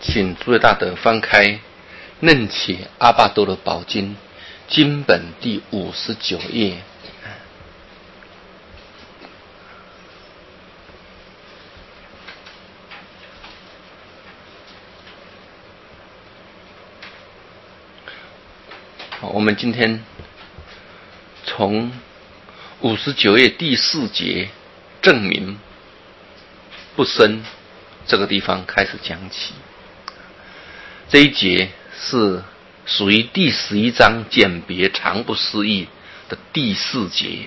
请诸位大德翻开《楞伽阿跋多罗宝经》经本第59页。我们今天从59页第4节证明不生这个地方开始讲起。这一节是属于第11章简别常不思议的第4节。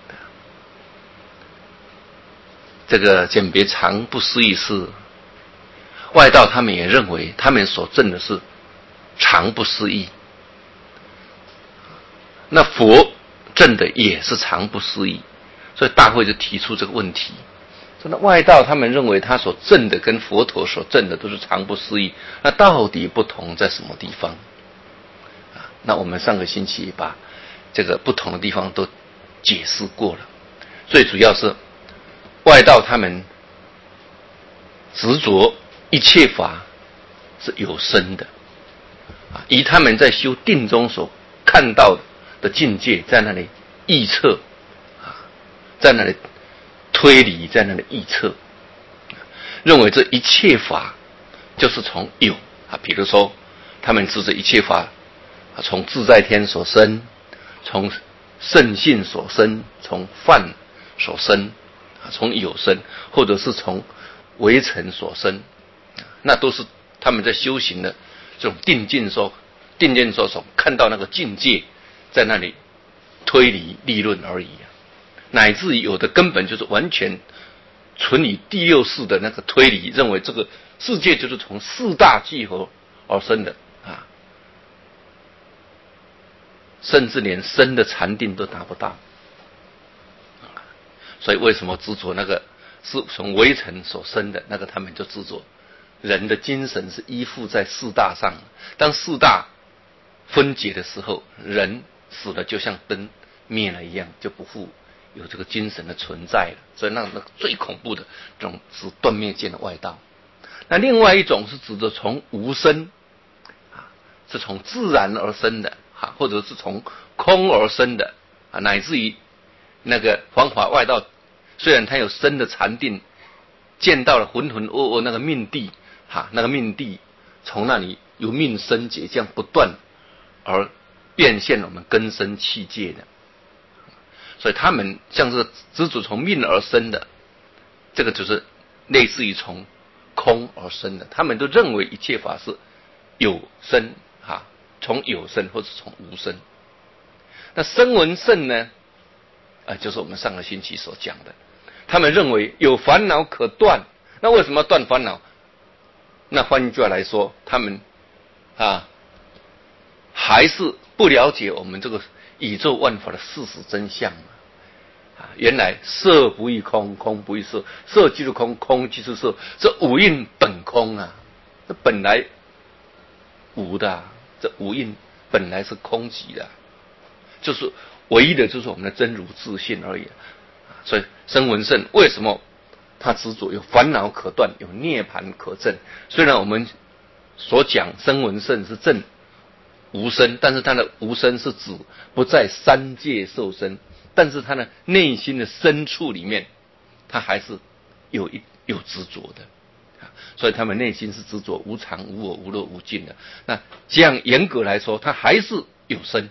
这个简别常不思议是外道他们也认为他们所证的是常不思议，那佛证的也是常不思议，所以大会就提出这个问题。那外道他们认为他所证的跟佛陀所证的都是常不思议，那到底不同在什么地方？那我们上个星期把这个不同的地方都解释过了。最主要是外道他们执着一切法是有生的，以他们在修定中所看到的境界，在那里臆测，在那里推理，在那里臆测，认为这一切法就是从有比如说他们指着一切法从自在天所生，从圣性所生，从梵所生，从有生，或者是从微尘所生，那都是他们在修行的这种定境所看到那个境界，在那里推理立论而已乃至于有的根本就是完全纯以第六识的那个推理，认为这个世界就是从四大聚合而生的甚至连生的禅定都达不到。所以为什么执着那个是从微尘所生的那个，他们就执着人的精神是依附在四大上，当四大分解的时候，人死了就像灯灭了一样，就不复有这个精神的存在了。所以那个最恐怖的这种是断灭见的外道。那另外一种是指的从无生是从自然而生的或者是从空而生的乃至于那个方法外道，虽然他有生的禅定，见到了浑浑噩噩那个命地那个命地从那里由命生解，这样不断而变现我们根生器界的。所以他们像是执着从命而生的，这个就是类似于从空而生的。他们都认为一切法是有生从有生或是从无生。那声闻圣呢就是我们上个星期所讲的，他们认为有烦恼可断。那为什么要断烦恼？那换一句话来说，他们还是不了解我们这个宇宙万法的事实真相原来色不异空，空不异色，色即是空，空即是色，这五蕴本空这本来无的这五蕴本来是空寂的就是唯一的就是我们的真如自性而已所以声闻圣为什么他执着有烦恼可断，有涅槃可证？虽然我们所讲声闻圣是证无生，但是他的无生是指不在三界受生，但是他的内心的深处里面，他还是有执着的所以他们内心是执着无常无我无乐无尽的。那这样严格来说，他还是有生，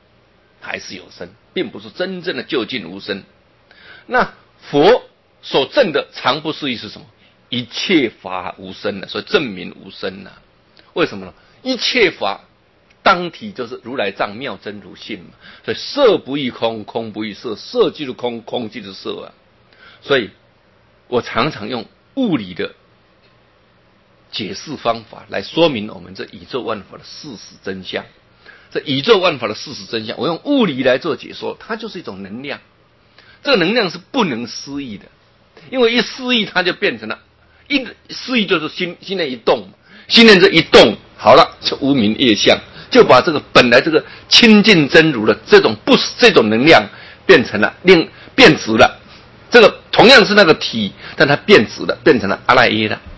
并不是真正的究竟无生。那佛所证的常不思议是什么？一切法无生所以证明无生为什么呢？一切法当体就是如来藏妙真如性所以色不异空，空不异色，色即是空，空即是色所以我常常用物理的解释方法来说明我们这宇宙万法的事实真相。这宇宙万法的事实真相，我用物理来做解说，它就是一种能量。这个能量是不能思议的，因为一思议它就变成了一思议，就是心念一动，心念这一动好了，就无明业相，就把这个本来这个清净真如的这种能量变成了变质了。这个同样是那个体，但它变质了，变成了阿赖耶了。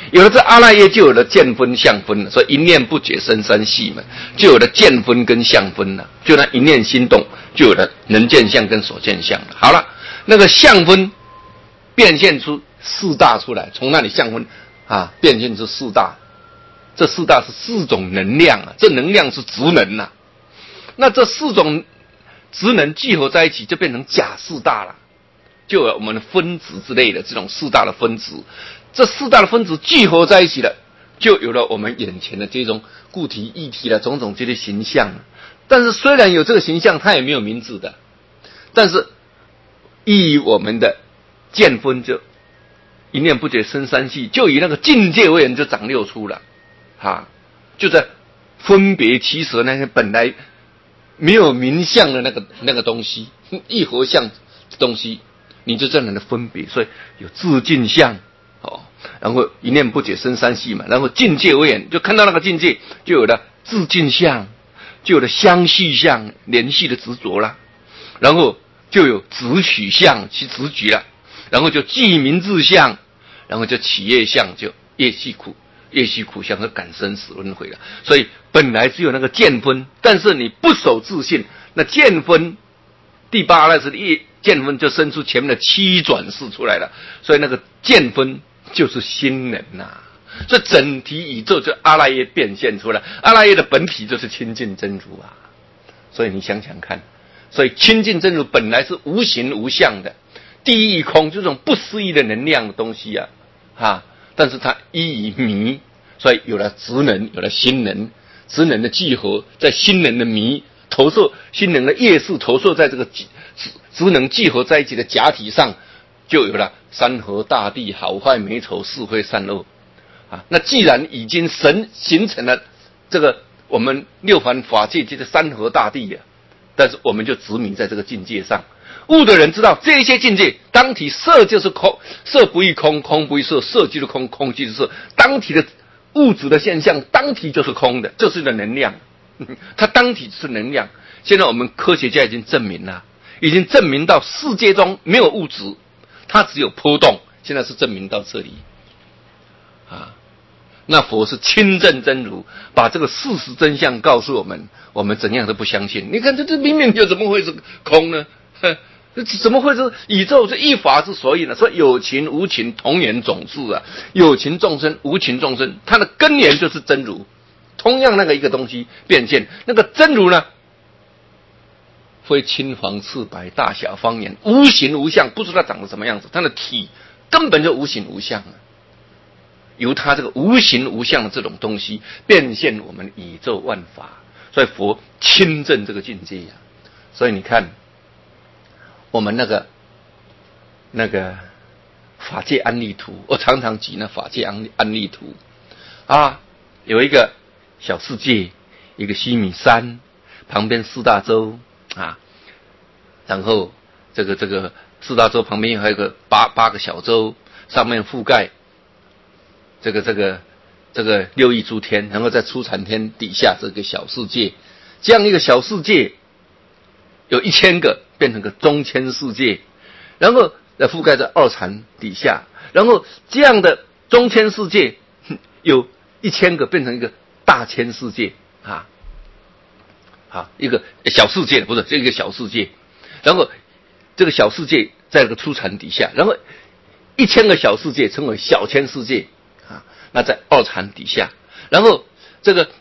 有了这阿赖耶，就有了见分相分了，所以一念不觉生三系嘛，就有了见分跟相分了，就那一念心动，就有了能见相跟所见相了。好了，那个相分变现出四大出来，从那里相分变现出四大，这四大是四种能量啊，这能量是质能啊，那这四种质能聚合在一起，就变成假四大了，就有我们的分子之类的这种四大的分子。这四大的分子聚合在一起了，就有了我们眼前的这种固体、液体的种种这些形象。但是虽然有这个形象，它也没有名字的。但是以我们的见分，就一念不觉生三系，就以那个境界为人就长六出了，就在分别其舍那些本来没有名相的那个东西，一合相的东西，你就这样的分别，所以有自境相。然后一念不觉生三系嘛，然后境界为眼，就看到那个境界，就有了自境相，就有了相续相，联系的执着了，然后就有执取相，其执取了，然后就记名字相，然后就起业相，就业系苦相和感生死轮回了。所以本来只有那个见分，但是你不守自信，那见分第八那是见分就生出前面的七转世出来了，所以那个见分就是心能所以整体宇宙就阿赖耶变现出来，阿赖耶的本体就是清净真如啊。所以你想想看，所以清净真如本来是无形无相的，第一空这种不思议的能量的东西但是它依于迷，所以有了职能，有了心能，职能的聚合，在心能的迷投射，心能的业识投射在这个职能聚合在一起的假体上，就有了山河大地好坏美丑是非善恶那既然已经形成了这个我们六凡法界这个山河大地但是我们就执迷在这个境界上。悟的人知道这些境界，当体色就是空，色不异空，空不异色，色即是空，空即是色。当体的物质的现象，当体就是空的，就是的能量，它当体是能量。现在我们科学家已经证明了，已经证明到世界中没有物质，它只有波动。现在是证明到这里那佛是亲证真如，把这个事实真相告诉我们，我们怎样都不相信。你看这明明就怎么会是空呢？怎么会是宇宙是一法之所以呢？说有情无情同源种质有情众生无情众生，它的根源就是真如。同样那个一个东西变现，那个真如呢，非青黄赤白大小方圆，无形无相，不知道它长得什么样子，它的体根本就无形无相由它这个无形无相的这种东西变现我们宇宙万法，所以佛亲证这个境界所以你看我们那个法界安立图，我常常举那法界安立图有一个小世界，一个须弥山，旁边四大洲然后这个四大洲旁边还有个八个小洲，上面覆盖这个六亿诸天，然后在初禅天底下这个小世界，这样一个小世界有1000个变成个中千世界，然后覆盖在二禅底下，然后这样的中千世界有1000个变成一个大千世界一个小世界不是这个小世界，然后这个小世界在这个初禅底下，然后1000个小世界称为小千世界那在二禅底下，然后这个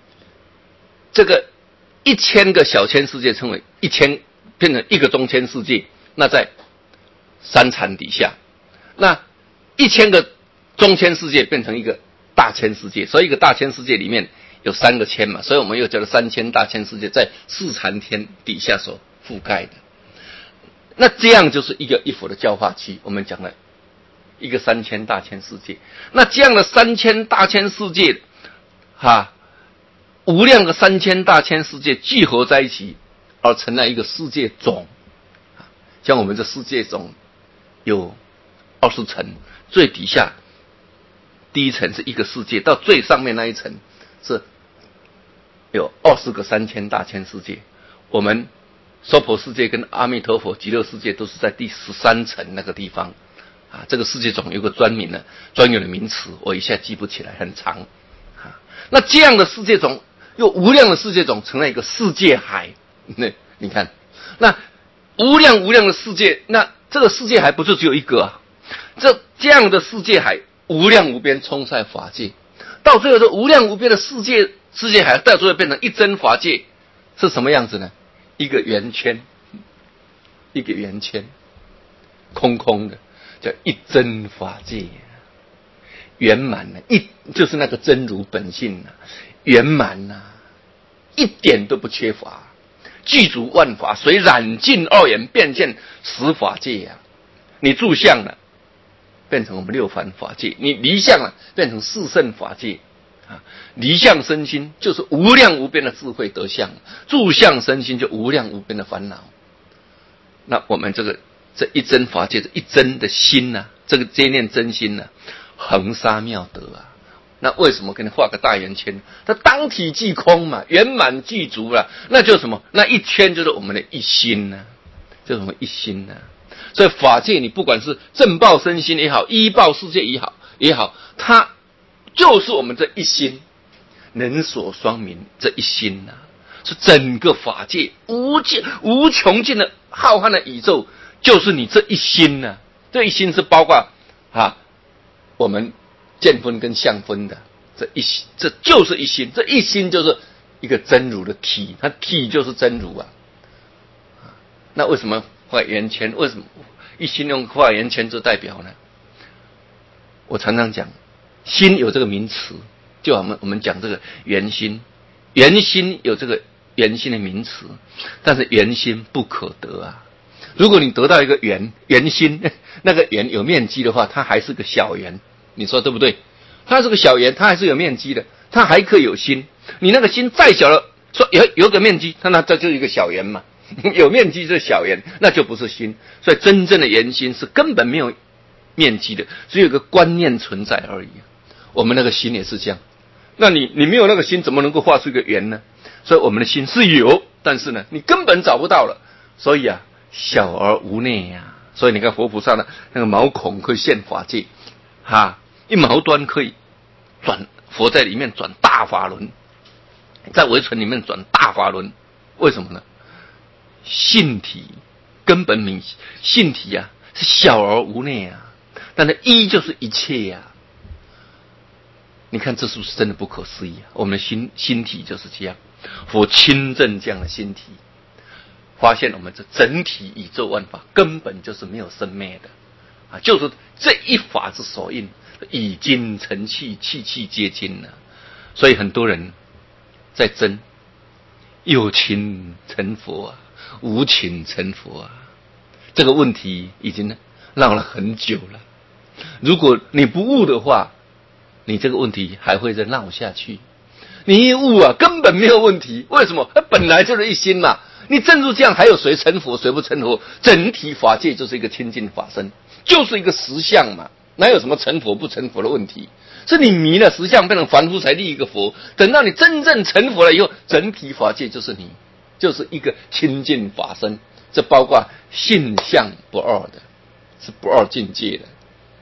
1000个小千世界称为变成一个中千世界，那在三禅底下，那1000个中千世界变成一个大千世界，所以一个大千世界里面有3个千嘛，所以我们又叫做3000大千世界，在四禅天底下所覆盖的。那这样就是一佛的教化期，我们讲了一个3000大千世界，那这样的3000大千世界无量的3000大千世界聚合在一起而成了一个世界种像我们这世界种有20层，最底下第一层是一个世界，到最上面那一层是有20个3000大千世界。我们娑婆世界跟阿弥陀佛极乐世界都是在第13层那个地方这个世界总有个专有的名词，我一下记不起来，很长。那这样的世界种又无量的世界种成了一个世界海。那你看，那无量的世界，那这个世界海不就只有一个啊？这样的世界海无量无边，充塞法界，到最后这无量无边的世界海，到最后变成一真法界，是什么样子呢？一个圆圈，空空的，叫一真法界，圆满了，就是那个真如本性圆满了，一点都不缺乏，具足万法，随染尽二元，变现十法界你住相了，变成我们六凡法界；你离相了，变成四圣法界。离相身心就是无量无边的智慧得相，住相身心就无量无边的烦恼。那我们这一真法界，这一真的心这念真心恒沙妙德那为什么给你画个大圆圈？它当体即空嘛，圆满具足了，那就是什么？那一圈就是我们的一心就是我们一心所以法界，你不管是正报身心也好，依报世界也好，它就是我们这一心，能所双明这一心是整个法界无穷尽的浩瀚的宇宙，就是你这一心这一心是包括我们见分跟相分的这就是一心，这一心就是一个真如的体，它体就是真如那为什么画圆圈？为什么一心用画圆圈做代表呢？我常常讲，心有这个名词，就我们讲这个圆心，圆心有这个圆心的名词，但是圆心不可得如果你得到一个圆心，那个圆有面积的话，它还是个小圆，你说对不对？它是个小圆，它还是有面积的，它还可以有心。你那个心再小了，说有个面积，那这就是一个小圆嘛。有面积是小圆，那就不是心。所以真正的圆心是根本没有面积的，只有一个观念存在而已。我们那个心也是这样。那你没有那个心，怎么能够画出一个圆呢？所以我们的心是有，但是呢，你根本找不到了。所以小而无内所以你看佛菩萨那个毛孔可以现法界，一毛端可以佛在里面转大法轮，在微尘里面转大法轮，为什么呢？性体根本明，性体是小而无内但是一就是一切你看这是不是真的不可思议我们的心体就是这样，佛亲证这样的心体，发现我们这整体宇宙万法根本就是没有生灭的就是这一法之所应，已经成器，器器皆精了。所以很多人在争有情成佛无情成佛这个问题已经闹了很久了。如果你不悟的话，你这个问题还会再闹下去。你一悟根本没有问题。为什么？本来就是一心嘛。你正如这样，还有谁成佛谁不成佛？整体法界就是一个清净法身，就是一个实相嘛，哪有什么成佛不成佛的问题？是你迷了实相，变成凡夫才立一个佛。等到你真正成佛了以后，整体法界就是你，就是一个清净法身。这包括性相不二的，是不二境界的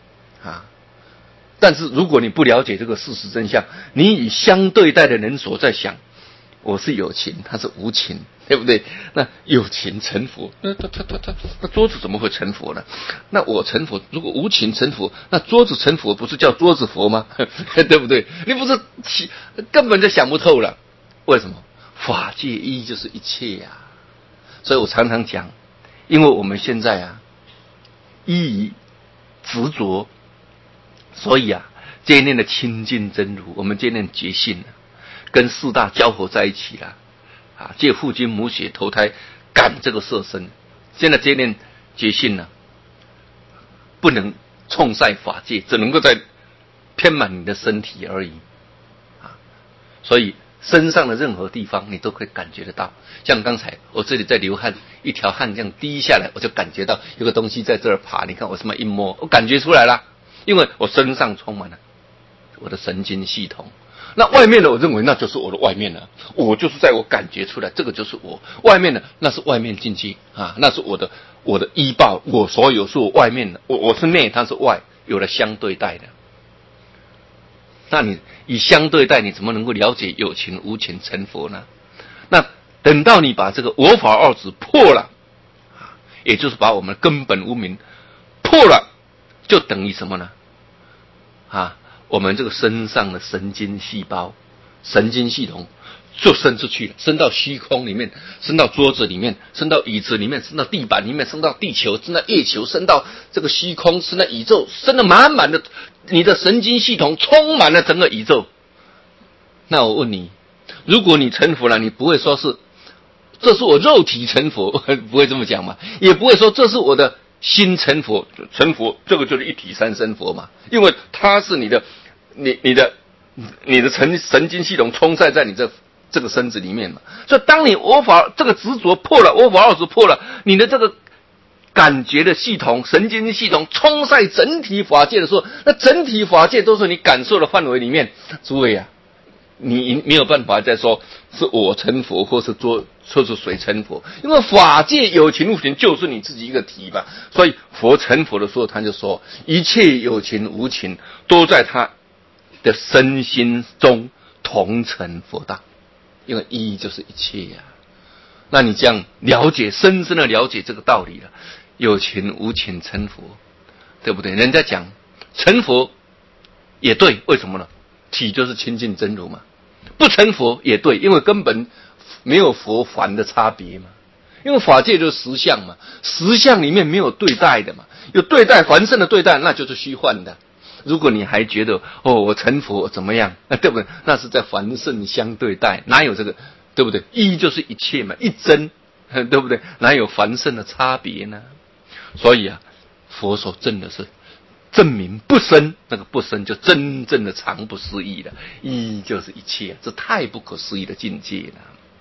但是如果你不了解这个事实真相，你以相对待的人所在想，我是有情，他是无情，对不对？那有情成佛，那桌子怎么会成佛呢？那我成佛，如果无情成佛，那桌子成佛不是叫桌子佛吗？对不对？你不是根本就想不透了。为什么？法界一就是一切所以我常常讲，因为我们现在依于执着，所以这一念的清净真如，我们这一念觉性跟四大交合在一起了借父精母血投胎感这个色身。现在这一念觉性不能冲塞法界，只能够在偏满你的身体而已所以身上的任何地方你都可以感觉得到。像刚才我这里在流汗，一条汗这样滴下来，我就感觉到有个东西在这儿爬。你看我什么一摸，我感觉出来了，因为我身上充满了我的神经系统。 那外面的我认为那就是我的外面了，我就是在我感觉出来，这个就是我。外面的那是外面境界啊，那是我的依报，我所有是我外面的，我是内，它是外，有了相对待的。那你以相对待，你怎么能够了解有情无情成佛呢？那等到你把这个我法二执破了，也就是把我们根本无明破了，就等于什么呢？我们这个身上的神经细胞、神经系统就伸出去了，伸到虚空里面，伸到桌子里面，伸到椅子里面，伸到地板里面，伸到地球，伸到月球，伸到这个虚空，伸到宇宙，伸得满满的，你的神经系统充满了整个宇宙。那我问你，如果你成佛了，你不会说是这是我肉体成佛，不会这么讲嘛？也不会说这是我的心成佛，成佛这个就是一体三身佛嘛，因为它是你的神经系统充塞在你这个身子里面嘛。所以当你我法这个执着破了，我法二执破了，你的这个感觉的系统、神经系统充塞整体法界的时候，那整体法界都是你感受的范围里面。诸位啊，你没有办法再说是我成佛，或是谁成佛，因为法界有情无情就是你自己一个体嘛。所以佛成佛的时候，他就说一切有情无情都在他的身心中同成佛道，因为一就是一切呀。那你这样了解，深深的了解这个道理了，有情无情成佛，对不对？人家讲成佛也对，为什么呢？体就是亲近真如嘛。不成佛也对，因为根本没有佛凡的差别嘛。因为法界就是实相嘛，实相里面没有对待的嘛，有对待凡圣的对待，那就是虚幻的。如果你还觉得我成佛怎么样，对不对？那是在凡圣相对待，哪有这个，对不对？一就是一切嘛，一真，对不对？哪有凡圣的差别呢？所以佛所证的是证明不生，那个不生就真正的常不思议了，一就是一切，这太不可思议的境界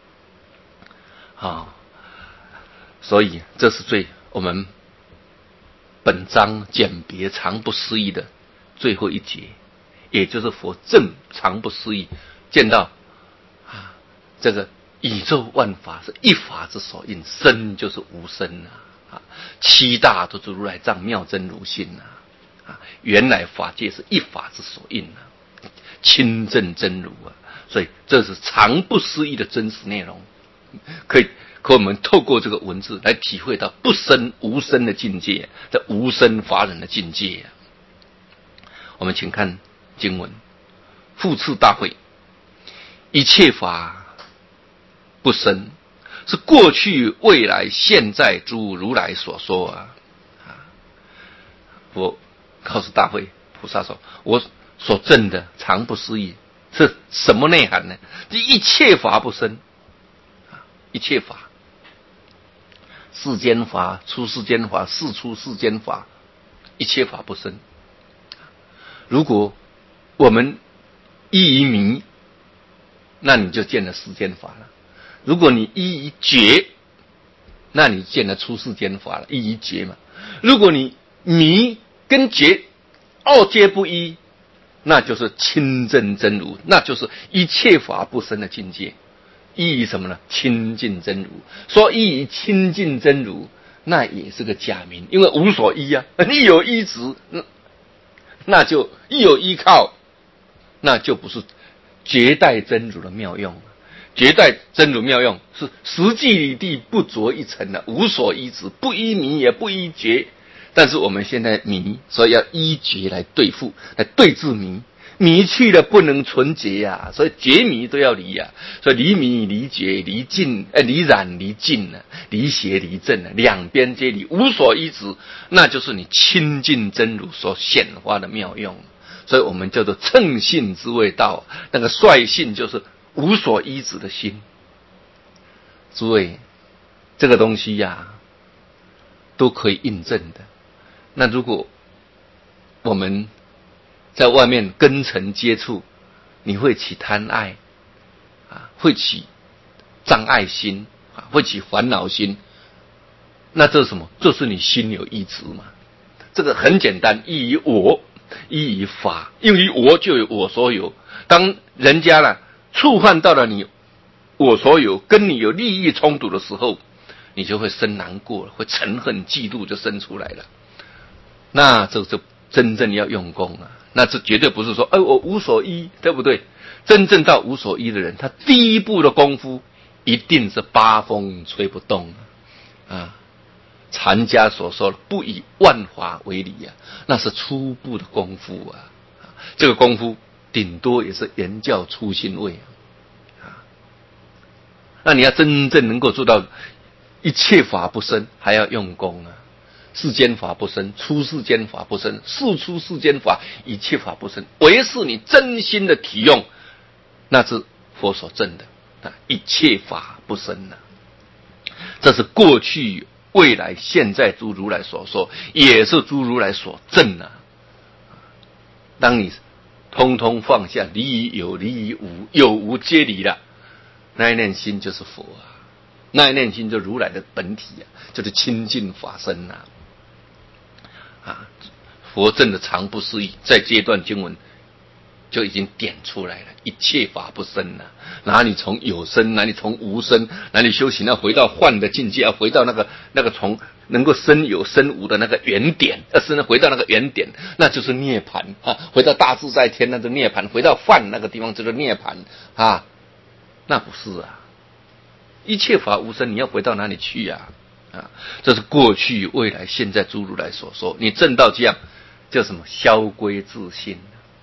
了所以这是我们本章简别常不思议的最后一节，也就是佛证常不思议，见到这个宇宙万法是一法之所应，生就是无生七大都是如来藏妙真如性原来法界是一法之所应亲证真如所以这是常不思议的真实内容，可我们透过这个文字来体会到不生无生的境界，这无生法忍的境界我们请看经文，复次大会，一切法不生，是过去未来现在诸如来所说我告诉大会菩萨说，我所证的常不思议是什么内涵呢？这一切法不生一切法，世间法、出世间法、世出世间法，一切法不生。如果我们依于迷，那你就见了世间法了；如果你依于觉，那你见了出世间法了，依于觉嘛。如果你迷跟觉二皆不依，那就是亲证真如，那就是一切法不生的境界。依于什么呢？亲近真如。说依于亲近真如，那也是个假名，因为无所依你有依止，那就一有依靠，那就不是绝代真如的妙用。绝代真如妙用是实际里地不着一尘无所依止，不依迷也不依觉。但是我们现在迷，所以要依觉来对付，来对治迷。迷去了不能纯洁所以觉迷都要离所以离迷离觉离尽离染离尽离邪离正两边皆离，无所依止，那就是你亲近真如所显化的妙用。所以我们叫做乘性之谓道，那个率性就是无所依止的心。诸位，这个东西都可以印证的。那如果我们在外面跟尘接触，你会起贪爱会起障碍心会起烦恼心，那这是什么？这是你心有依止嘛。这个很简单，依于我依于法，因于我就有我所有。当人家呢触犯到了你我所有，跟你有利益冲突的时候，你就会生难过了，会嗔恨嫉妒就生出来了。那这就真正要用功啊，那这绝对不是说我无所依，对不对？真正到无所依的人，他第一步的功夫一定是八风吹不动啊。禅家所说的不以万法为理啊，那是初步的功夫啊。这个功夫顶多也是原教初心位啊。那你要真正能够做到一切法不生，还要用功啊。世间法不生，出世间法不生，事出世间法，一切法不生。唯是你真心的体用，那是佛所证的啊，一切法不生啊。这是过去、未来、现在诸如来所说，也是诸如来所证啊。当你通通放下，离于有，离于无，有无皆离了，那一念心就是佛啊，那一念心就如来的本体啊，就是清净法身啊。佛证的常不思议，在这段经文就已经点出来了，一切法不生啊，哪里从有生，哪里从无生，哪里修行要回到幻的境界，要回到那个从能够生有生无的那个原点，回到那个原点，那就是涅槃啊，回到大自在天那个涅槃，回到幻那个地方就是涅槃啊，那不是啊，一切法无生，你要回到哪里去啊？这是过去、未来、现在诸如来所说，你证到这样，叫什么？消归自性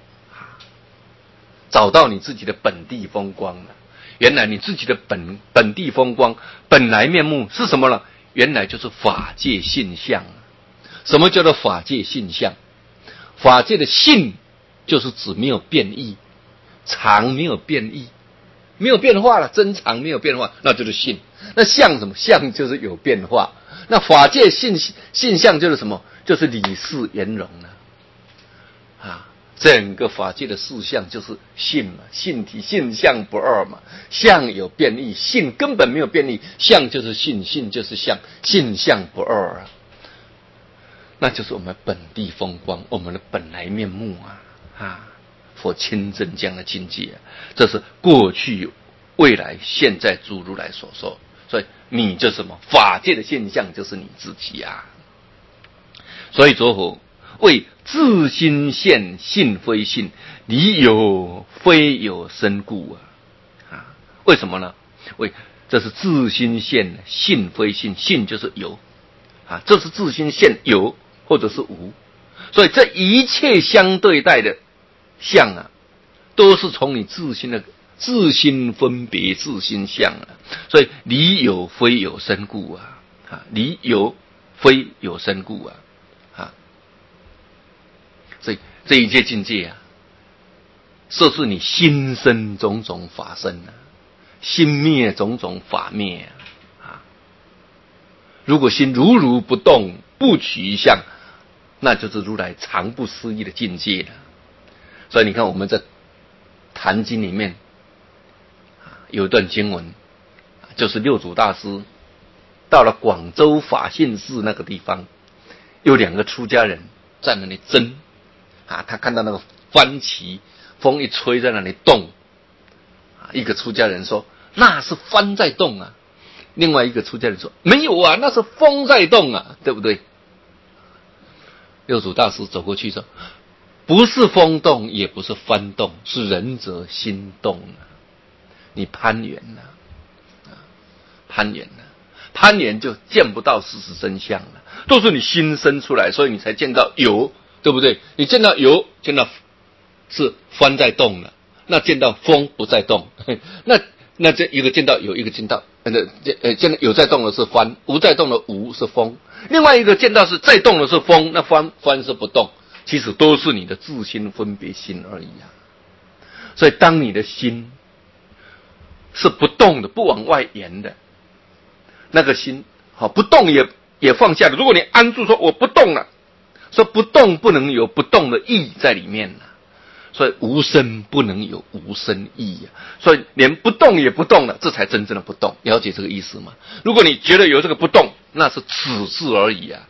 找到你自己的本地风光了。原来你自己的本地风光、本来面目是什么呢？原来就是法界性相。什么叫做法界性相？法界的性就是指没有变异，常没有变异，没有变化了，真常没有变化，那就是性。那相什么？相就是有变化。那法界性相就是什么？就是理事圆融啊。整个法界的事相就是性嘛，性体性相不二嘛，相有变异，性根本没有变异，相就是性，性就是相，性相不二啊。那就是我们本地风光，我们的本来面目佛亲证这样的境界这是过去、未来、现在诸如来所说。所以你就是什么？法界的现象就是你自己啊。所以着火为自心现性非性，离有非有生故为什么呢？这是自心现性非性，性就是有这是自心现有或者是无。所以这一切相对待的相都是从你自心的自心分别自心相所以离有非有生故离有非有生故所以这一切境界设是你心生种种法生心灭种种法灭如果心如如不动，不取一相，那就是如来常不思议的境界了。所以你看我们在坛经里面有一段经文，就是六祖大师到了广州法性寺那个地方，有两个出家人在那里争他看到那个幡旗风一吹在那里动一个出家人说那是幡在动另外一个出家人说没有那是风在动对不对？六祖大师走过去说不是风动也不是幡动，是仁者心动你攀缘攀缘就见不到事实真相了，都是你心生出来，所以你才见到有，对不对？你见到有，见到是幡在动了，那见到风不在动，那这一个见到有，一个见到见到有在动的是幡，无在动的无是风。另外一个见到是在动的是风，那幡是不动，其实都是你的自心分别心而已所以当你的心是不动的，不往外延的，那个心不动也放下了。如果你安住说我不动了，说不动不能有不动的意在里面所以无声不能有无声意所以连不动也不动了，这才真正的不动。了解这个意思吗？如果你觉得有这个不动，那是此事而已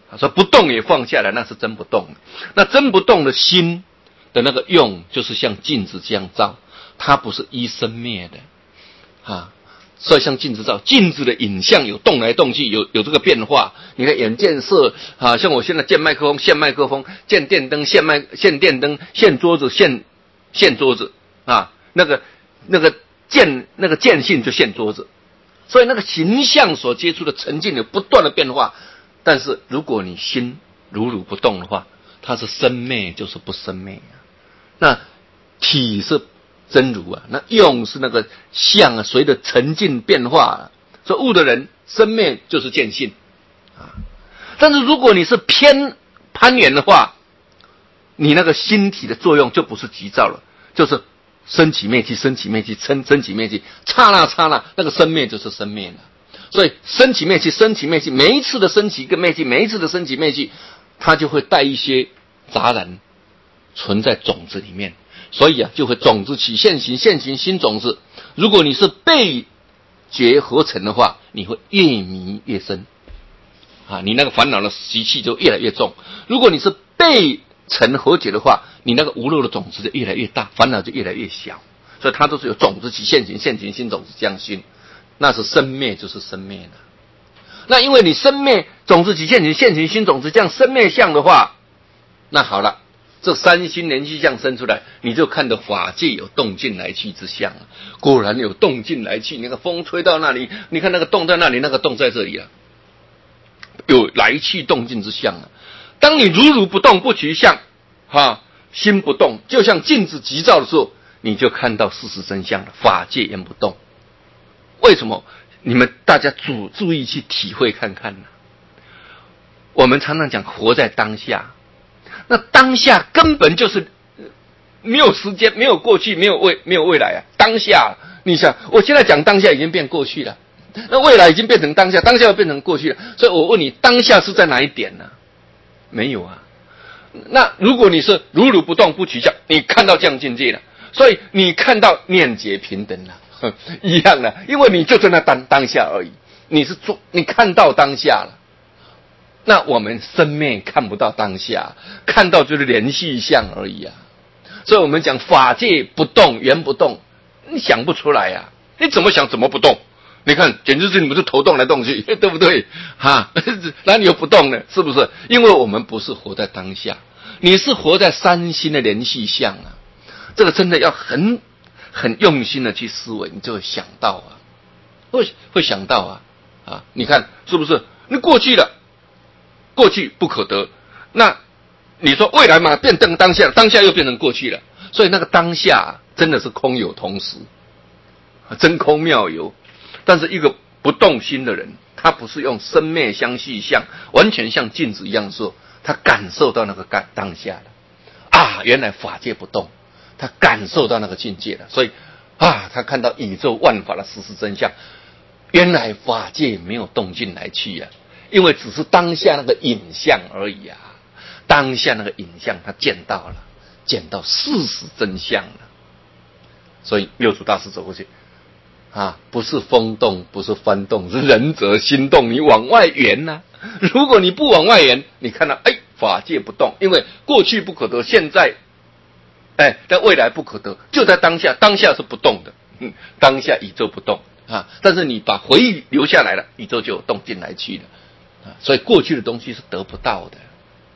说不动也放下来，那是真不动。那真不动的心的那个用，就是像镜子这样照，它不是依生灭的啊。所以像镜子照，镜子的影像有动来动去，有这个变化。你看眼见色啊，像我现在见麦克风，现麦克风；见电灯，现电灯；现桌子，现桌子啊。那个见性就现桌子。所以那个形象所接触的沉浸有不断的变化。但是如果你心如如不动的话，它是生灭就是不生灭啊。那体是真如啊，那用是那个相啊，随着沉浸变化啊。所以悟的人生灭就是见性啊。但是如果你是偏攀缘的话，你那个心体的作用就不是急躁了，就是升起灭去，升起灭去，升起灭去，刹那那个生灭就是生灭了。所以升起灭去，升起灭去，每一次的升起跟灭去，每一次的升起灭去，它就会带一些杂染存在种子里面。所以啊，就会种子起现行，现行新种子。如果你是被觉合成的话，你会越迷越深啊，你那个烦恼的习气就越来越重。如果你是被成和解的话，你那个无漏的种子就越来越大，烦恼就越来越小。所以它都是有种子起现行，现行新种子这样心，那是生灭就是生灭了。那因为你生灭种子起现行，现行新种子这样生灭相的话，那好了。这三心连续相生出来，你就看到法界有动静来去之相啊。果然有动静来去，那个风吹到那里，你看那个动在那里，那个动在这里啊，有来去动静之相啊。当你如不动不取相心不动，就像镜子急躁的时候，你就看到事实真相了，法界言不动。为什么？你们大家注意去体会看看呢？我们常常讲活在当下，那当下根本就是没有时间，没有过去，没有未来啊！当下，你想，我现在讲当下已经变过去了，那未来已经变成当下，当下又变成过去了。所以我问你，当下是在哪一点呢？没有啊。那如果你是如不动不取相，你看到这样境界了，所以你看到念结平等了，一样的，因为你就在那当下而已，你看到当下了。那我们生灭看不到当下，看到就是联系相而已啊。所以我们讲法界不动，缘不动，你想不出来啊，你怎么想怎么不动？你看，简直是你们是头动来动去，对不对？哪里有不动呢？是不是？因为我们不是活在当下，你是活在三心的联系相啊。这个真的要很用心的去思维，你就会想到啊，会想到啊。你看是不是？你过去了。过去不可得，那你说未来嘛，变成当下，当下又变成过去了，所以那个当下真的是空有同时，真空妙有。但是一个不动心的人，他不是用生灭相续相，完全像镜子一样说，他感受到那个当下了啊，原来法界不动，他感受到那个境界了，所以他看到宇宙万法的实实真相，原来法界没有动静来去啊。因为只是当下那个影像而已啊，当下那个影像他见到了，见到事实真相了。所以六祖大师走过去不是风动，不是幡动，是人则心动，你往外圆啊。如果你不往外圆，你看到法界不动，因为过去不可得，现在但未来不可得，就在当下，当下是不动的，当下宇宙不动但是你把回忆留下来了，宇宙就有动静来去了。所以过去的东西是得不到的，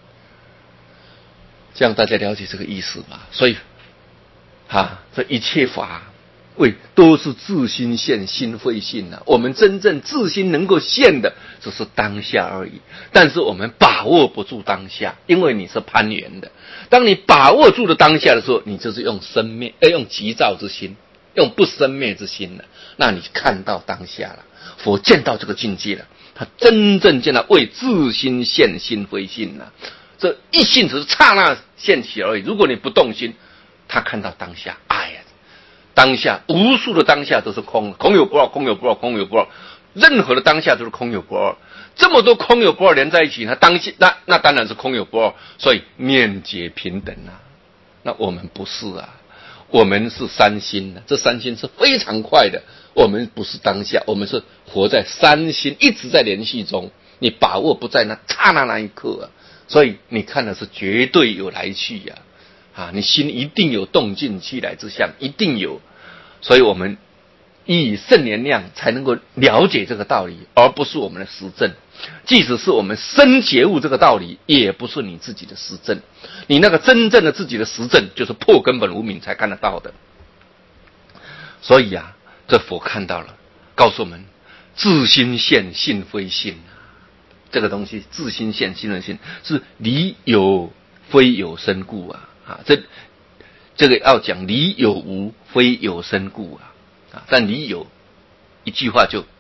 这样大家了解这个意思吧？所以这一切法都是自心现，心会现我们真正自心能够现的只是当下而已，但是我们把握不住当下，因为你是攀缘的。当你把握住了当下的时候，你就是用生灭用急躁之心，用不生灭之心了，那你看到当下了，佛见到这个境界了，他真正见到为自心现，心非现了。这一心只是刹那现起而已，如果你不动心，他看到当下，当下无数的当下都是空，空有不二，空有不二，空有不二，任何的当下都是空有不二。这么多空有不二连在一起，那当然是空有不二，所以念结平等那我们不是我们是三心这三心是非常快的，我们不是当下，我们是活在三心一直在联系中， 你把握不在那刹那一刻啊，所以你看的是绝对有来去呀，你心一定有动静去来之相，一定有，所以我们以圣言量才能够了解这个道理，而不是我们的实证。即使是我们深觉悟这个道理，也不是你自己的实证。你那个真正的自己的实证，就是破根本无明才看得到的。所以啊，这佛看到了，告诉我们：自心现，性非性。这个东西，自心现，性非性，是理有非有生故啊！这个要讲理有无，非有生故啊！但理有一句话就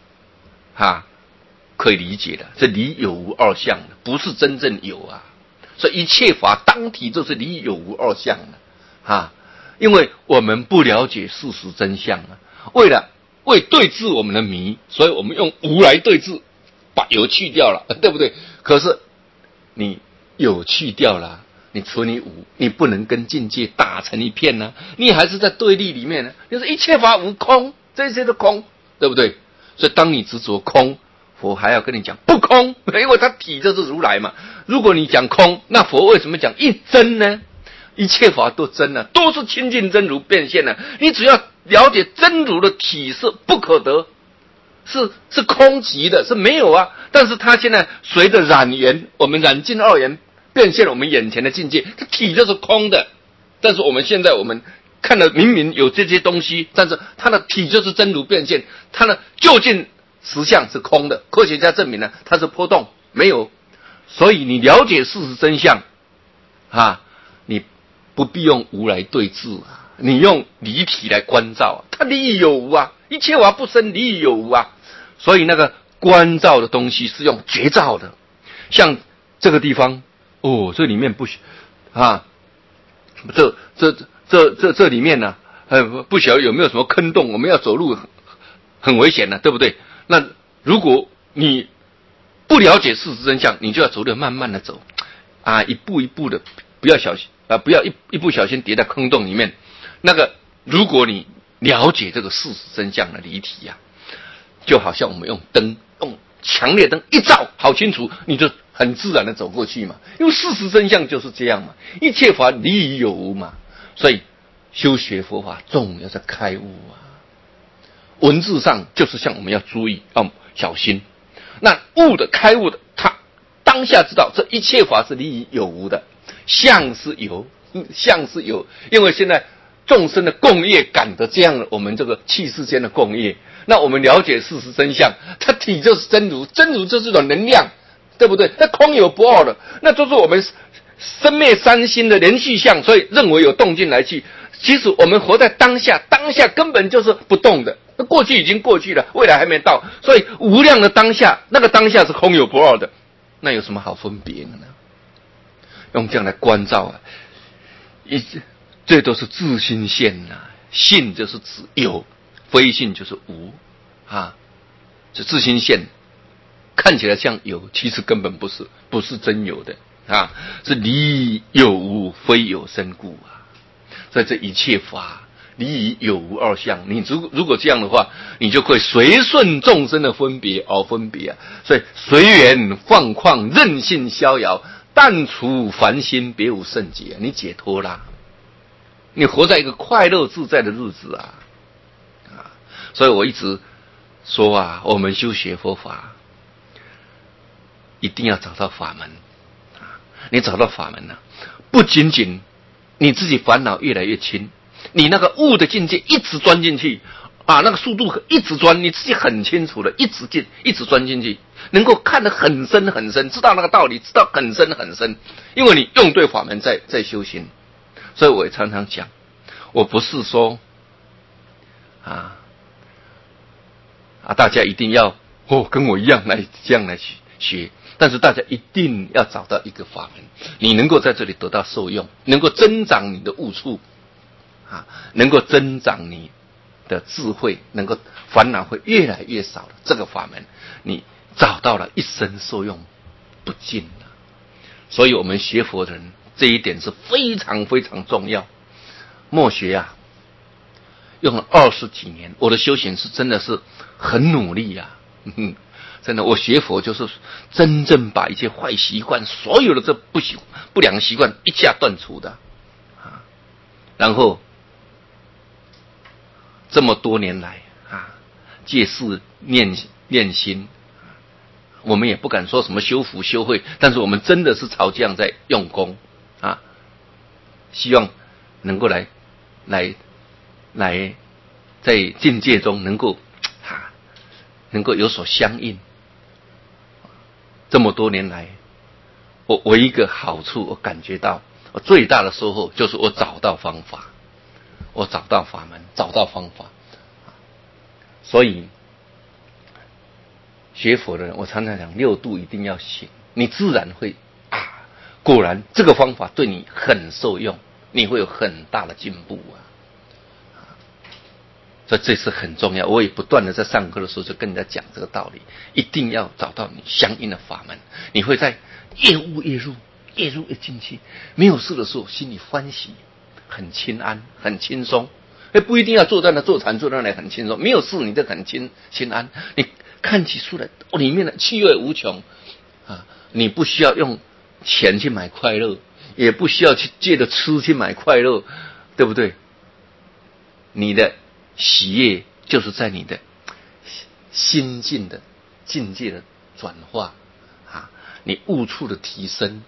可以理解了，这理有无二相的，不是真正有啊。所以一切法当体就是理有无二相的因为我们不了解事实真相啊，为对治我们的迷，所以我们用无来对治，把有去掉了，对不对？可是你有去掉了，你存于无，你不能跟境界打成一片呢，你还是在对立里面呢。就是一切法无空，这些都空，对不对？所以当你执着空，佛还要跟你讲不空，因为它体就是如来嘛。如果你讲空，那佛为什么讲一真呢？一切法都真了，都是清净真如变现了。你只要了解真如的体是不可得，是空寂的，是没有啊。但是它现在随着染缘，我们染尽二缘变现了我们眼前的境界，它体就是空的。但是我们现在我们看了明明有这些东西，但是它的体就是真如变现，它的究竟实相是空的。科学家证明了它是波动，没有。所以你了解事实真相你不必用无来对治你用离体来观照它离于有无一切法不生，离于有无所以那个观照的东西是用觉照的。像这个地方这里面不这里面呢不晓得有没有什么坑洞，我们要走路很危险的，对不对？那如果你不了解事实真相，你就要走得慢慢的走一步一步的，不要小心不要一不小心跌在坑洞里面。那个如果你了解这个事实真相的离体就好像我们用灯，用强烈灯一照，好清楚，你就很自然的走过去嘛。因为事实真相就是这样嘛，一切法离于有无嘛。所以修学佛法重要是开悟文字上就是像我们要注意，要小心。那开悟的，他当下知道这一切法是离于有无的，相是有，因为现在众生的共业赶得这样了，我们这个气世间的共业，那我们了解事实真相，它体就是真如，真如就是一种能量，对不对？那空有不二的，那就是我们生灭三心的连续相，所以认为有动静来去。其实我们活在当下，当下根本就是不动的，过去已经过去了，未来还没到，所以无量的当下，那个当下是空有不二的，那有什么好分别的呢？用这样来关照这都是自心现性就是指有，非性就是无这自心现看起来像有，其实根本不是真有的是离有无，非有生故所以这一切法离于有无二相，你如果这样的话，你就会随顺众生的分别而分别所以随缘放旷，任性逍遥，但除烦心，别无甚解你解脱啦，你活在一个快乐自在的日子所以我一直说我们修学佛法一定要找到法门你找到法门不仅仅你自己烦恼越来越轻，你那个悟的境界一直钻进去那个速度一直钻，你自己很清楚的，一直钻进去，能够看得很深很深，知道那个道理，知道很深很深，因为你用对法门在修行。所以我也常常讲，我不是说大家一定要跟我一样这样来学，但是大家一定要找到一个法门，你能够在这里得到受用，能够增长你的悟处能够增长你的智慧，能够烦恼会越来越少的这个法门，你找到了，一生受用不尽了。所以我们学佛的人这一点是非常非常重要。默学用了20几年，我的修行是真的是很努力真的，我学佛就是真正把一些坏习惯，所有的这不良习惯一下断除的啊。然后这么多年来啊，借势练心，我们也不敢说什么修福修慧，但是我们真的是朝这样在用功啊，希望能够来在境界中能够有所相应。这么多年来，我一个好处，我感觉到我最大的收获就是我找到方法，我找到法门，找到方法。所以学佛的人，我常常讲六度一定要行，你自然会果然这个方法对你很受用，你会有很大的进步啊。所以这是很重要，我也不断的在上课的时候就跟人家讲这个道理，一定要找到你相应的法门，你会在越悟越入，越入越进去。没有事的时候，心里欢喜，很清安，很轻松。不一定要坐在那坐禅坐在那里很轻松，没有事你就很清安。你看起出来里面的趣味无穷啊！你不需要用钱去买快乐，也不需要去借着吃去买快乐，对不对？你的喜悦就是在你的心境的境界的转化啊，你悟处的提升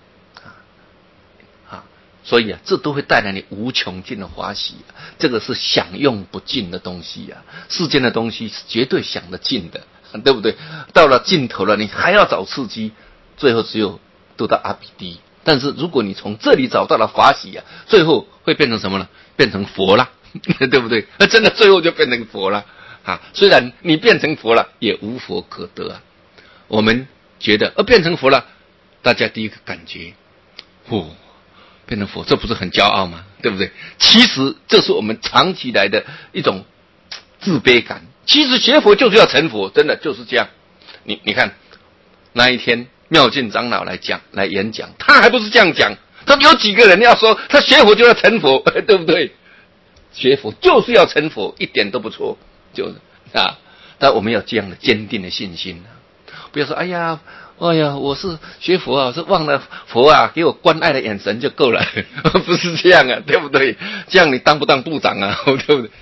所以这都会带来你无穷尽的欢喜这个是享用不尽的东西世间的东西是绝对享得尽的，对不对？到了尽头了，你还要找刺激，最后只有都到阿比低。但是如果你从这里找到了法喜最后会变成什么呢？变成佛了。对不对？真的最后就变成佛了虽然你变成佛了，也无佛可得我们觉得变成佛了，大家第一个感觉变成佛，这不是很骄傲吗？对不对？其实这是我们长期来的一种自卑感。其实学佛就是要成佛，真的就是这样。你看那一天妙净长老来演讲，他还不是这样讲，他有几个人要说他学佛就要成佛，对不对？学佛就是要成佛，一点都不错，就是但我们要这样的坚定的信心不要说哎呀，我是学佛是忘了佛给我关爱的眼神就够了，不是这样对不对？这样你当不当部长对不对？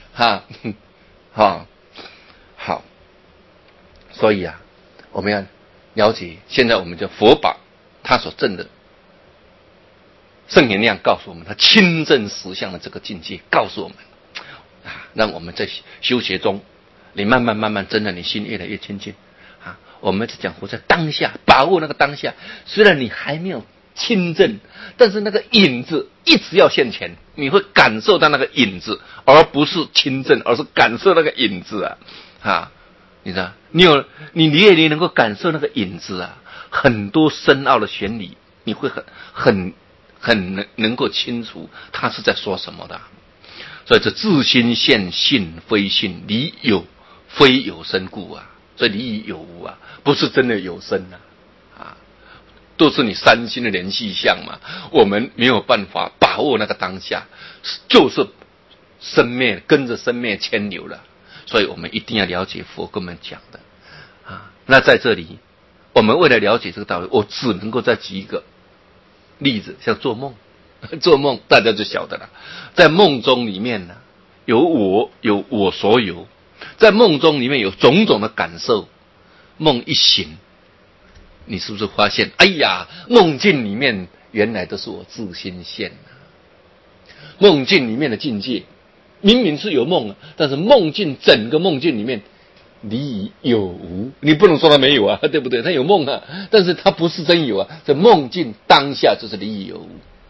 好，所以我们要了解，现在我们就佛法他所证的。圣言量告诉我们，他亲证实相的这个境界告诉我们让我们在修学中，你慢慢真的你心越来越亲近我们只讲活在当下，把握那个当下。虽然你还没有亲证，但是那个影子一直要现前，你会感受到那个影子，而不是亲证，而是感受那个影子你知道，你也能够感受那个影子很多深奥的玄理，你会很能够清楚他是在说什么的。所以这自心现性非性，理有非有生故所以理有无不是真的有生都是你三心的联系相嘛。我们没有办法把握那个当下，就是生灭跟着生灭牵流了。所以我们一定要了解佛跟我们讲的那在这里，我们为了了解这个道理，我只能够再举一个例子，像做梦大家就晓得了。在梦中里面有我所有，在梦中里面有种种的感受。梦一醒，你是不是发现哎呀，梦境里面原来都是我自心现梦境里面的境界明明是有梦但是整个梦境里面理有无，你不能说它没有对不对？它有梦但是它不是真有这梦境当下就是理有无。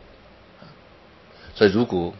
所以如果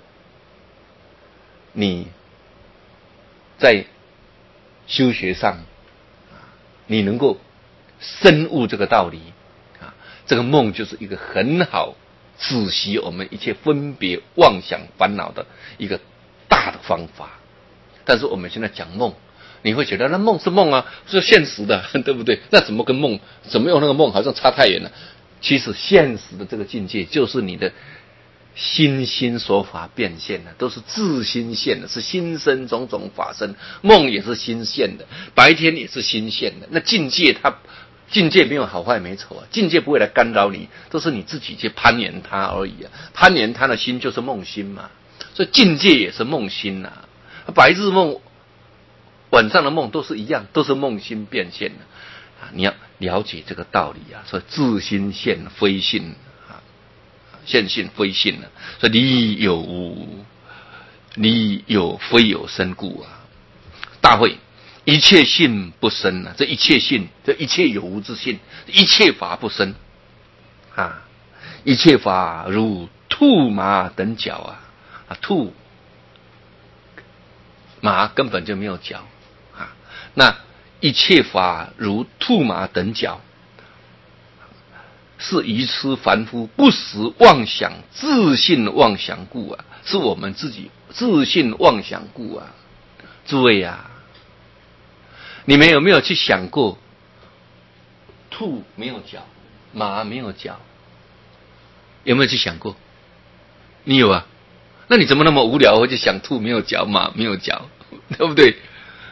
你在修学上你能够深悟这个道理这个梦就是一个很好止息我们一切分别妄想烦恼的一个大的方法。但是我们现在讲梦，你会觉得那梦是梦是现实的，对不对？那怎么跟梦，怎么用那个梦好像差太远了？其实现实的这个境界就是你的心心所法变现的，都是自心现的，是心生种种法身。梦也是心现的，白天也是心现的。那境界没有好坏美丑啊，境界不会来干扰你，都是你自己去攀岩它而已啊。攀岩它的心就是梦心嘛，所以境界也是梦心啊。白日梦、晚上的梦都是一样，都是梦心变现的啊。你要了解这个道理啊，所以自心现非性啊，现性非性啊。所以理有无，理有非有生故啊。大会。一切性不生啊，这一切性，这一切有无之性，一切法不生啊，一切法如兔马等角啊，兔马根本就没有角啊，那一切法如兔马等角，是愚痴凡夫不实妄想自信妄想故啊，是我们自己自信妄想故啊，诸位啊。你们有没有去想过，兔没有脚，马没有脚，有没有去想过？你有啊？那你怎么那么无聊会去想兔没有脚，马没有脚，对不对？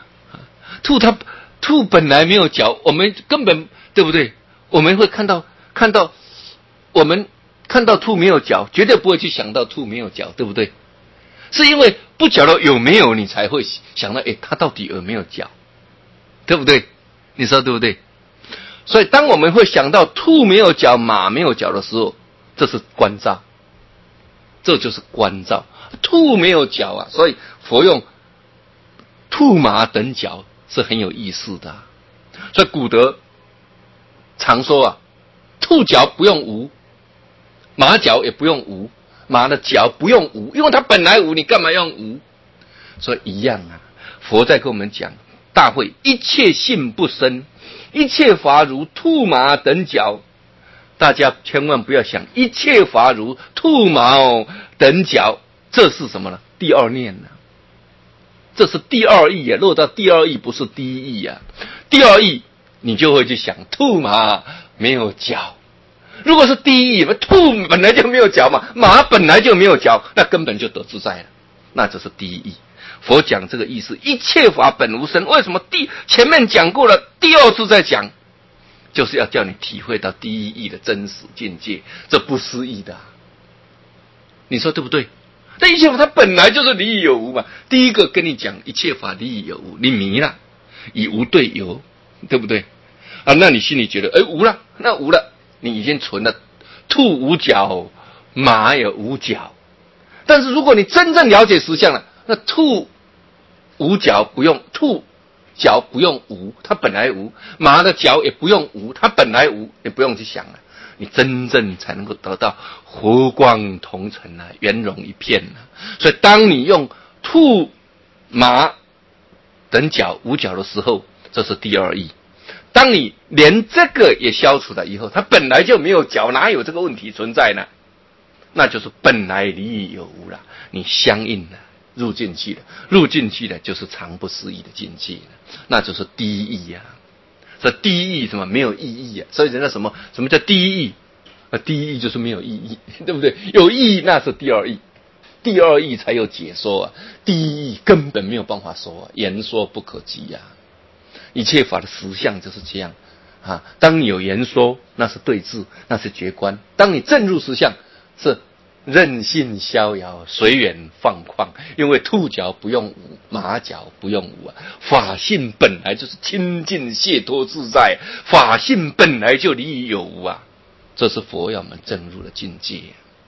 兔本来没有脚，我们根本对不对？我们会看到我们看到兔没有脚，绝对不会去想到兔没有脚，对不对？是因为不晓得有没有，你才会想到，它到底有没有脚？对不对？你说对不对？所以当我们会想到兔没有脚，马没有脚的时候，这是观照，这就是观照。兔没有脚啊，所以佛用兔马等脚是很有意思的所以古德常说啊，兔脚不用无，马脚也不用无，马的脚不用无，因为它本来无，你干嘛用无？所以一样啊，佛在跟我们讲。大会一切性不生，一切法如兔马等角。大家千万不要想一切法如兔马等角，这是什么呢？第二念呢？这是第二义啊，落到第二义不是第一义啊。第二义你就会去想兔马没有脚。如果是第一义，兔本来就没有脚嘛，马本来就没有脚，那根本就得自在了，那这是第一义。佛讲这个意思，一切法本无生。为什么前面讲过了，第二次再讲，就是要叫你体会到第一义的真实境界，这不思议的你说对不对？但一切法它本来就是离以有无嘛。第一个跟你讲一切法离以有无，你迷了，以无对有，对不对啊？那你心里觉得无了，那无了，你已经存了兔无脚，马也无脚。但是如果你真正了解实相了，那兔无脚不用，兔脚不用无，它本来无；马的脚也不用无，它本来无，也不用去想了。你真正才能够得到和光同尘啊，圆融一片啊。所以，当你用兔、马等脚无脚的时候，这是第二义。当你连这个也消除了以后，它本来就没有脚，哪有这个问题存在呢？那就是本来离以有无了，你相应了，入进去了就是常不思议的境界了，那就是第一义啊。这第一义什么没有意义啊？所以人家什么叫第一义？第一义就是没有意义，对不对？有意义那是第二义，第二义才有解说啊。第一义根本没有办法说啊，言说不可及啊。一切法的实相就是这样啊。当你有言说，那是对治，那是觉观；当你证入实相，是任性逍遥，随缘放旷。因为兔脚不用无，马脚不用无啊。法性本来就是清净解脱自在，法性本来就离以有无啊。这是佛要我们证入的境界。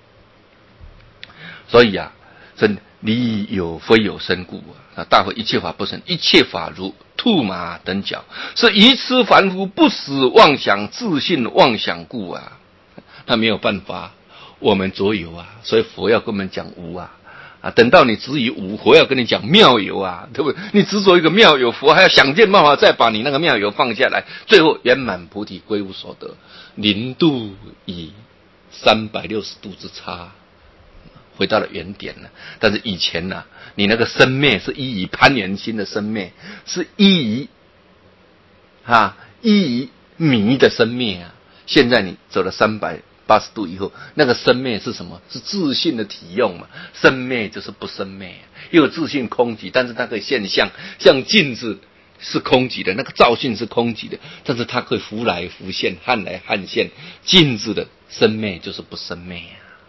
所以啊，这离以有非有生故啊。大会一切法不生，一切法如兔马等角，是愚痴凡夫不实妄想自信妄想故啊。他没有办法。我们着有啊，所以佛要跟我们讲无啊，等到你执以无，佛要跟你讲妙有啊，对不对？你执着一个妙有，佛还要想尽办法再把你那个妙有放下来，最后圆满菩提归无所得，零度以360度之差，回到了原点了。但是以前呢，你那个生灭是依于攀缘心的生灭，是依于迷的生灭啊。现在你走了360 80度以后，那个生灭是什么？是自性的体用嘛？生灭就是不生灭，又有自性空寂，但是那个现象像镜子是空寂的，那个照性是空寂的，但是它可以浮来浮现，撼来撼现。镜子的生灭就是不生灭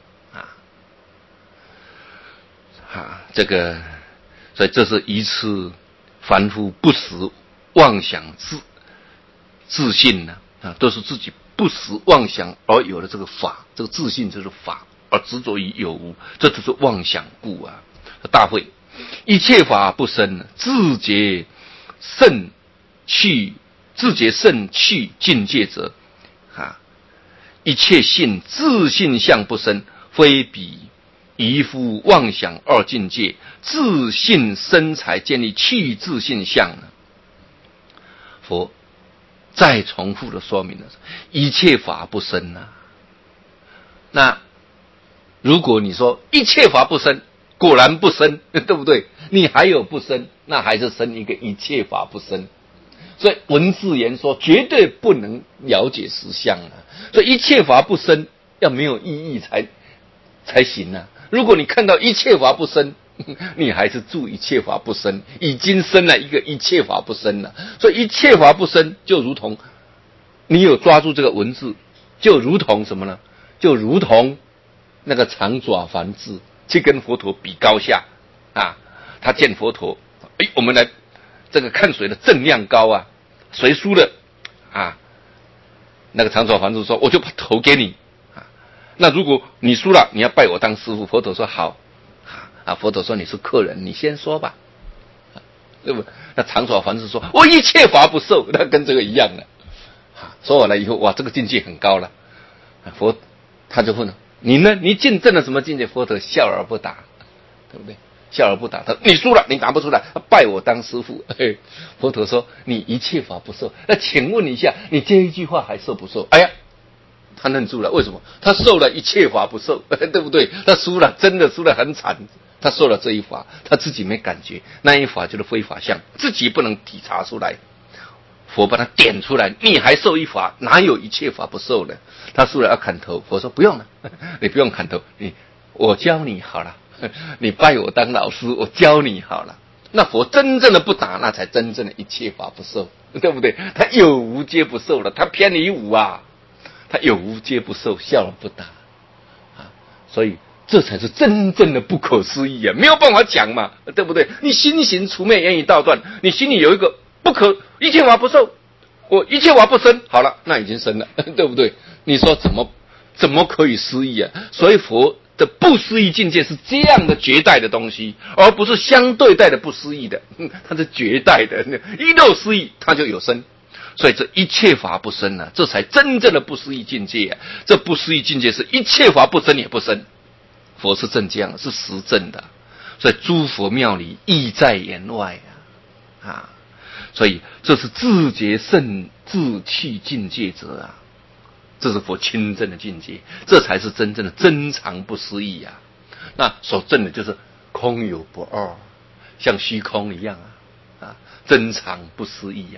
这个，所以这是一次凡夫不实妄想自信呢都是自己不实妄想而有了这个法，这个自信就是法，而执着于有无，这就是妄想故啊。大会一切法不生，自觉胜去境界者一切性自性相不生，非彼愚夫妄想二境界，自性生才建立去自性相呢。佛再重复的说明了一切法不生那如果你说一切法不生，果然不生，对不对？你还有不生，那还是生一个一切法不生。所以文字言说绝对不能了解实相所以一切法不生要没有意义才行如果你看到一切法不生，你还是住一切法不生，已经生了一个一切法不生了。所以一切法不生就如同你有抓住这个文字，就如同什么呢？就如同那个长爪梵志去跟佛陀比高下他见佛陀，我们来这个看谁的正量高谁输了那个长爪梵志说我就把头给你那如果你输了，你要拜我当师父。佛陀说好佛陀说你是客人，你先说吧对不？那长爪梵志说我一切法不受，那跟这个一样的说完了以后，哇，这个境界很高了佛他就问了你呢？你证了什么境界？佛陀笑而不答，对不对？笑而不答，他你输了，你答不出来，拜我当师父。佛陀说你一切法不受，那请问一下，你这一句话还受不受？哎呀，他愣住了，为什么？他受了一切法不受，对不对？他输了，真的输了很惨。他受了这一法，他自己没感觉，那一法就是非法相，自己不能体察出来。佛把他点出来，你还受一法，哪有一切法不受呢？他输了要砍头，佛说不用了，你不用砍头，我教你好了，你拜我当老师，我教你好了。那佛真正的不打，那才真正的一切法不受，对不对？他有无皆不受了，他偏离无他有无皆不受，笑而不答所以这才是真正的不可思议没有办法讲嘛，对不对？你心行除灭，言语道断，你心里有一个不可一切法不受，我一切法不生，好了，那已经生了，对不对？你说怎么可以思议所以佛的不思议境界是这样的绝代的东西，而不是相对代的不思议的，它是绝代的，一有思议它就有生。所以这一切法不生这才真正的不思议境界这不思议境界是一切法不生也不生，佛是正这样，是实证的。所以诸佛妙理意在言外所以这是自觉胜自弃境界者这是佛亲证的境界，这才是真正的真常不思议那所证的就是空有不二，像虚空一样真常不思议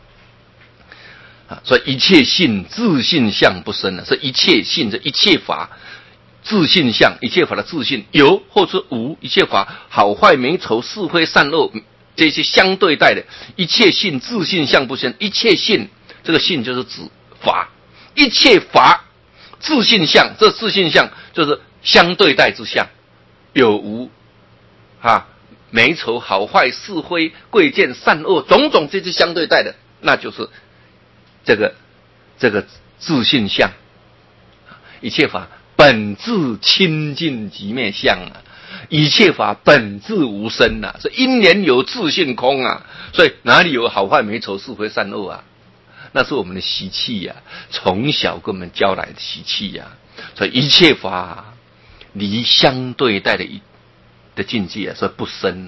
所以一切性自性相不生是一切性，这一切法自性相，一切法的自性有或是无，一切法好坏美丑是非善恶，这些相对待的一切性自性相不生。一切性这个性就是指法，一切法自性相，这自性相就是相对待之相，有无美丑好坏是非贵贱善恶种种这些相对待的，那就是这个自性相。一切法本质清净即灭相一切法本质无生所以因缘有自性空所以哪里有好坏美丑是非善恶那是我们的习气从小跟我们教来的习气所以一切法离相对待的境界所以不生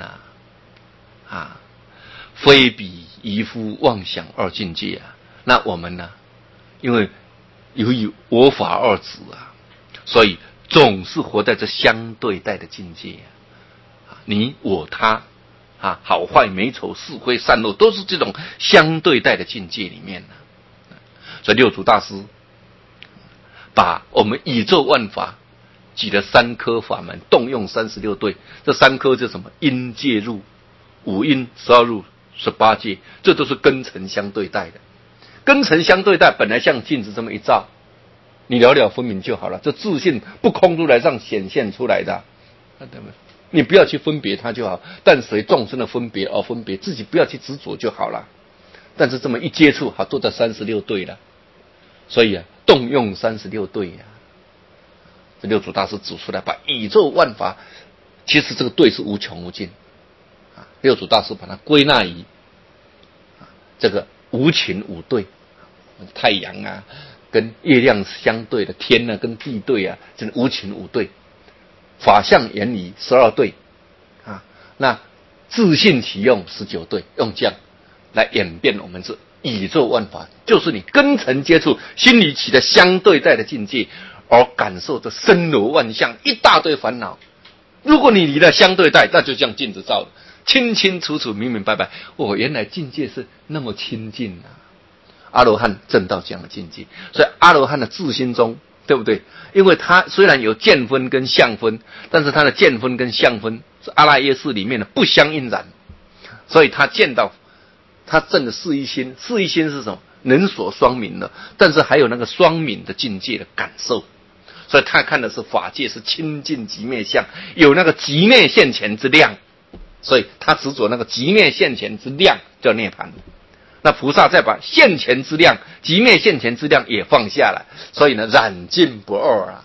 非彼愚夫妄想二境界那我们呢，因为由于我法二执所以总是活在这相对待的境界你我他好坏美丑是非善恶都是这种相对待的境界里面所以六祖大师把我们宇宙万法举了3科法门，动用36对，这3科就什么？因介入、五因、12入、18界，这都是根尘相对待的。根尘相对待，本来像镜子这么一照，你了了分明就好了。这自信不空如来上显现出来的，你不要去分别它就好。但随众生的分别而分别，自己不要去执着就好了。但是这么一接触，好，都在36对了。所以动用36对这六祖大师指出来，把宇宙万法，其实这个对是无穷无尽六祖大师把它归纳于这个无情五对，太阳跟月亮相对的，天跟地对这是无情五对，法相原理12对那自信其用19对，用这样来演变我们是宇宙万法，就是你根尘接触心里起的相对待的境界，而感受着森罗万象一大堆烦恼。如果你离了相对待，那就像镜子照的，清清楚楚、明明白白。原来境界是那么清净阿罗汉证到这样的境界，所以阿罗汉的自心中，对不对？因为他虽然有见分跟相分，但是他的见分跟相分是阿赖耶识里面的不相应染，所以他见到他证的四一心，四一心是什么？能所双泯的，但是还有那个双泯的境界的感受，所以他看的是法界是清净极灭相，有那个极灭现前之量，所以他执着那个极灭现前之量叫涅槃。那菩萨再把现前之量、极灭现前之量也放下来，所以呢，染尽不二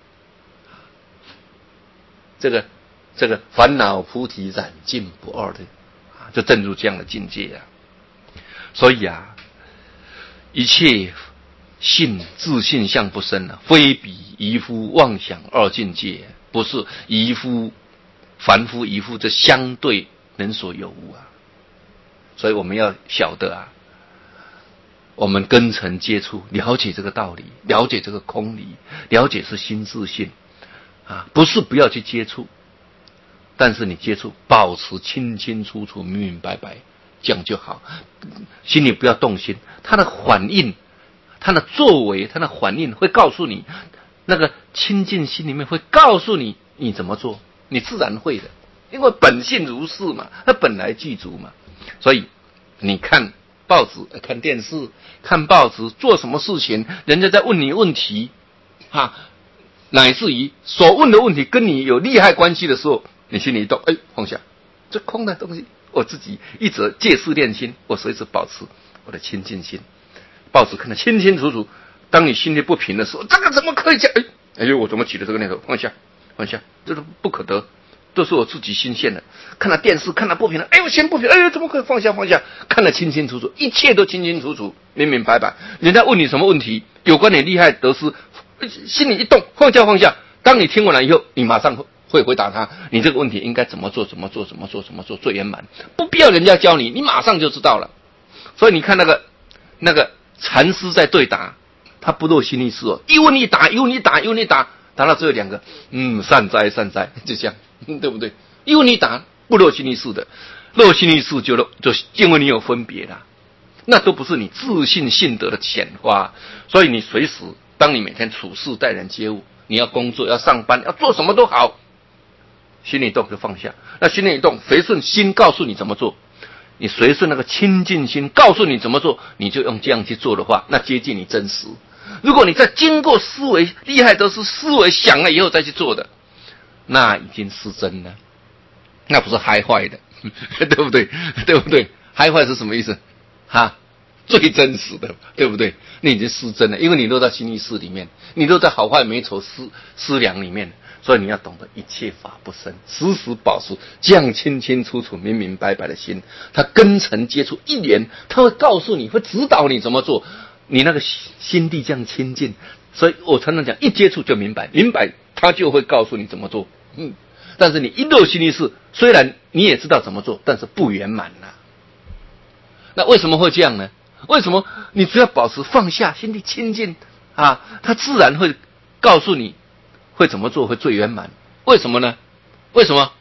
这个烦恼菩提染尽不二的就证入这样的境界所以一切性自性相不生非彼愚夫妄想二境界，不是愚夫凡夫愚夫这相对能所有无所以我们要晓得我们根尘接触，了解这个道理，了解这个空理，了解是心自性不是不要去接触，但是你接触保持清清楚楚、明明白白，这样就好。心里不要动心，他的反应、他的作为、他的反应会告诉你，那个清净心里面会告诉你你怎么做，你自然会的，因为本性如是嘛，它本来具足嘛。所以你看报纸、看电视、看报纸，做什么事情，人家在问你问题乃至于所问的问题跟你有利害关系的时候，你心里一动，放下，这空的东西，我自己一直戒事练心，我随时保持我的清净心。报纸看得清清楚楚，当你心里不平的时候，这个怎么可以这样？我怎么起了这个念头？放下，放下，这都不可得，都是我自己心现的。看了电视，看了不平了，我先不平，怎么可以放下？放下，看得清清楚楚，一切都清清楚楚、明明白白。人家问你什么问题，有关你利害得失，心里一动，放下放下。当你听完了以后，你马上会回答他，你这个问题应该怎么做最圆满，不必要人家教你，你马上就知道了。所以你看那个禅师在对答，他不露心力事一问一答，答到最后两个，善哉善哉，就这样，对不对？一问一答不露心力事的，露心力事就因为你有分别啦，那都不是你自信性德的显发。所以你随时，当你每天处事待人接物，你要工作要上班要做什么都好，心里动就放下。那心里一动，随顺心告诉你怎么做，你随顺那个清净心告诉你怎么做，你就用这样去做的话，那接近你真实。如果你再经过思维厉害都是思维想了以后再去做的，那已经失真了，那不是嗨坏的对不对？对不对？嗨坏是什么意思最真实的，对不对？你已经失真了，因为你落到心意识里面，你落在好坏美丑思量里面，所以你要懂得一切法不生，时时保持这样清清楚楚、明明白白的心。他根尘接触一年，他会告诉你，会指导你怎么做。你那个心地这样清净，所以我常常讲，一接触就明白，明白他就会告诉你怎么做。但是你一落心意识，虽然你也知道怎么做，但是不圆满了。那为什么会这样呢？为什么你只要保持放下，心地清净他自然会告诉你会怎么做会最圆满。为什么呢？为什么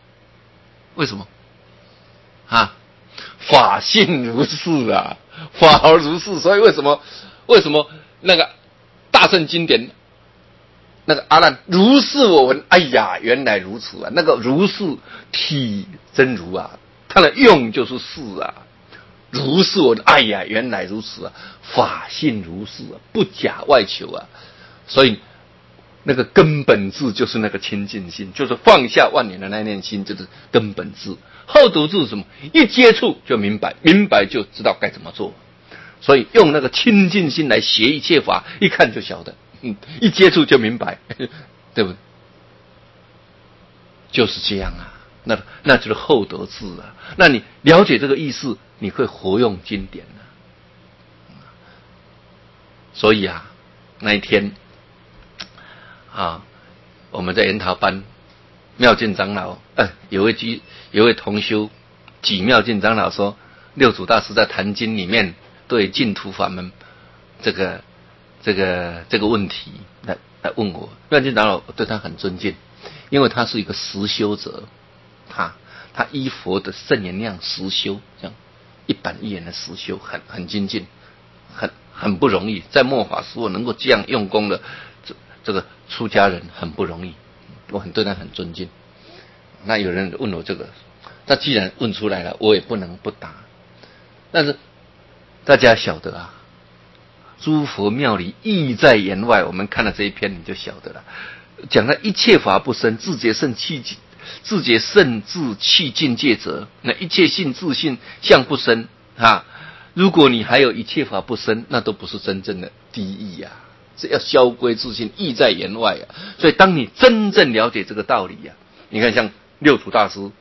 法性如是法而如是。所以为什么那个大乘经典那个阿难如是我闻，哎呀，原来如此啊！那个如是体真如啊，它的用就是是啊。如是我闻，哎呀，原来如此啊！法性如是啊，不假外求啊。所以那个根本智就是那个清净心，就是放下万年的那念心，就是根本智。后读智是什么？一接触就明白，明白就知道该怎么做。所以用那个清净心来学一切法，一看就晓得。一接触就明白，对不对？就是这样啊，那就是厚德智啊。那你了解这个意思，你会活用经典啊。所以啊，那一天啊，我们在研讨班，妙见长老，有位同修举妙见长老说，六祖大师在坛经里面对净土法门这个问题来问我。妙见长老对他很尊敬，因为他是一个实修者，他依佛的圣言量实修，这样一板一眼的实修，很精进，很不容易。在末法时候能够这样用功的这个出家人很不容易，我对他很尊敬。那有人问我这个，他既然问出来了，我也不能不答。但是大家晓得啊，诸佛妙理意在言外，我们看了这一篇你就晓得了。讲了一切法不生，自觉胜自气境界者，那一切性自性相不生啊。如果你还有一切法不生，那都不是真正的第一啊，是要销归自性，意在言外啊。所以当你真正了解这个道理啊，你看像六祖大师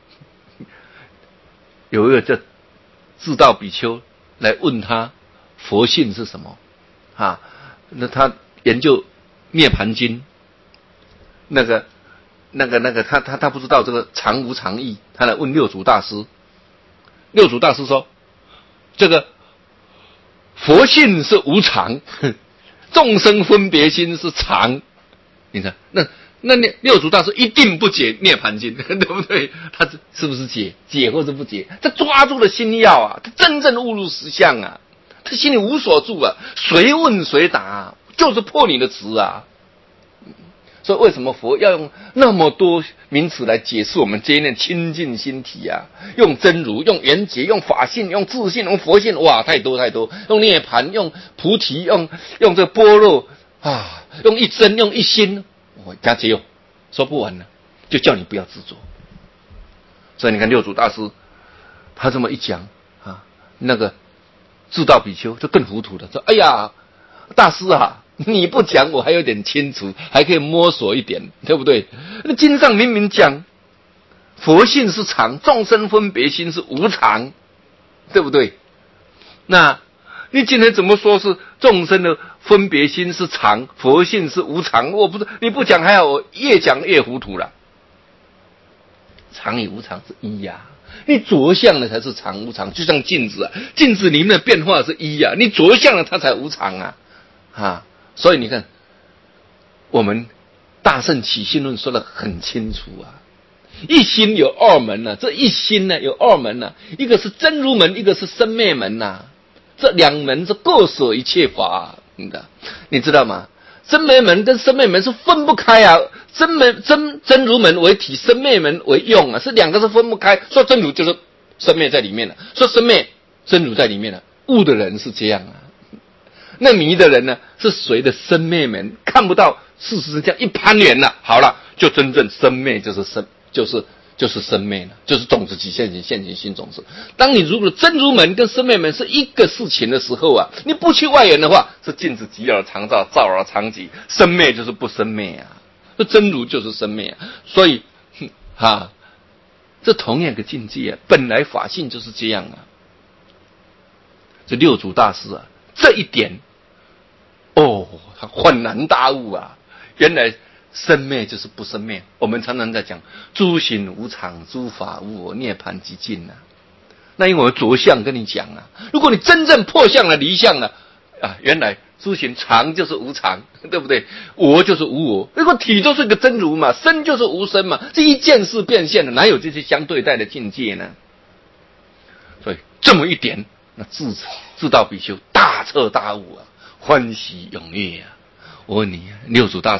有一个叫智道比丘来问他佛性是什么啊？那他研究涅盘经，那个他不知道这个常无常义，他来问六祖大师。六祖大师说，这个佛性是无常，众生分别心是常。你看，那六祖大师一定不解涅盘经，对不对？他是不是解或是不解？他抓住了心要啊，他真正悟入实相啊，他心里无所住啊，随问随答啊，就是破你的执啊。所以为什么佛要用那么多名词来解释我们这一念清净心体啊？用真如，用缘觉，用法性，用自性，用佛性，哇，太多。用涅盘，用菩提，用这般若啊，用一真，用一心，我加结用，说不完了，就叫你不要执着。所以你看六祖大师，他这么一讲啊，那个智道比丘就更糊涂了，说：“哎呀，大师啊！”你不讲我还有点清楚，还可以摸索一点，对不对？那经上明明讲佛性是常，众生分别心是无常，对不对？那你今天怎么说是众生的分别心是常，佛性是无常？我不是你不讲还好，我越讲越糊涂了。常与无常是一呀，你着相了才是常无常，就像镜子啊，镜子里面的变化是一呀，你着相了它才无常啊。所以你看，我们大乘起信论说得很清楚啊，一心有二门啊，这一心呢有二门啊，一个是真如门，一个是生灭门啊，这两门是各舍一切法，你知道吗？生灭门跟生灭门是分不开啊，真如门为体，生灭门为用啊，是两个是分不开。说真如就是生灭在里面了，说生灭真如在里面了，悟的人是这样啊。那迷的人呢，是随着生灭门看不到事实这样一攀缘了，好了，就真正生灭就是生灭了，就是种子起现行新种子。当你如果真如门跟生灭门是一个事情的时候啊，你不去外缘的话，是镜子即而常照，照而常即，生灭就是不生灭啊，这真如就是生灭啊。所以这同样的境界啊，本来法性就是这样啊。这六祖大师啊，这一点他恍然大悟啊！原来生灭就是不生灭。我们常常在讲诸行无常，诸法无我，涅槃即尽啊。那因为我着相跟你讲啊，如果你真正破相了、离相了原来诸行常就是无常，对不对？我就是无我，那个体就是个真如嘛，生就是无生嘛，这一件事变现了，哪有这些相对待的境界呢？所以这么一点，那智道比丘大彻大悟啊，欢喜踊跃啊！我问你，六祖大师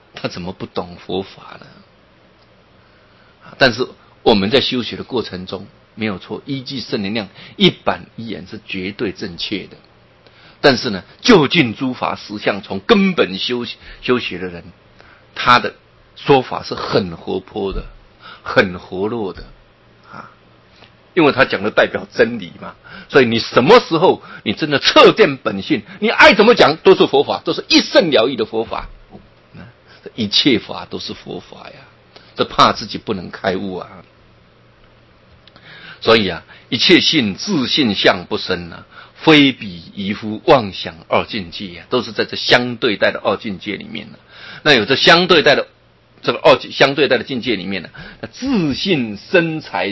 他怎么不懂佛法呢？但是我们在修学的过程中，没有错，依据圣灵量一板一眼是绝对正确的。但是呢，究竟诸法实相，从根本修学的人，他的说法是很活泼的，很活络的啊，因为他讲的代表真理嘛。所以你什么时候你真的彻见本性，你爱怎么讲都是佛法，都是一生了义的佛法。一切法都是佛法呀，这怕自己不能开悟啊。所以啊，一切性自性相不生啊，非彼疑夫妄想二境界啊，都是在这相对待的二境界里面呢。那有这相对待的这个相对待的境界里面呢，自性生财